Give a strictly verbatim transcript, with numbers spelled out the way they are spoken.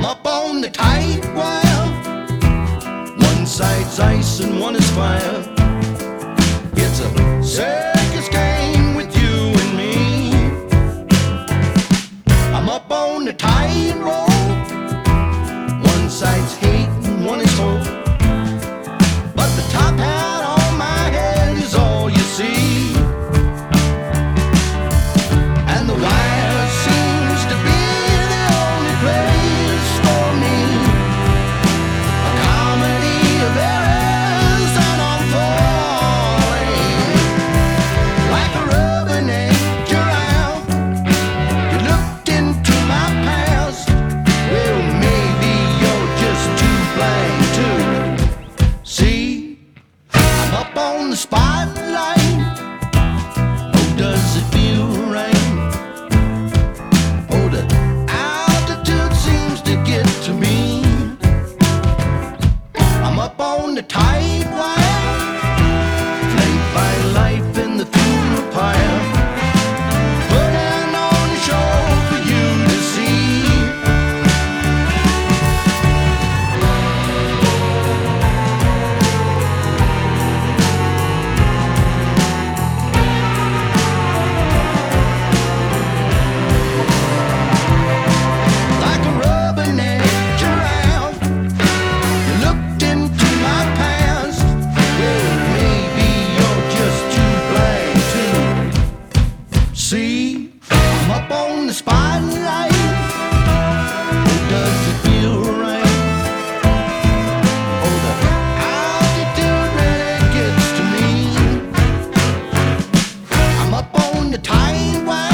I'm up on the tight wire. One side's ice and one is fire. It's a circus game with you and me. I'm up on the tight rope. One side's hate and one is hope. But the top hat on my head is all you see. And the wire seems to be the only place for me. A comedy of errors and unfolding. Like a rubbernecking around, you looked into my past. Well, maybe you're just too blind to see. I'm up on the spotlight. Oh, does it feel right? Oh, the altitude seems to get to me. I'm up on the tight wire, flanked by life in the funeral pyre, putting on a show for you to see. Like a rubberneck around, you looked into my past. Well, maybe you're just too blind to see. I'm up on the spotlight. Oh, does it feel right? Oh, the altitude really gets to me. I'm up on the tight wire.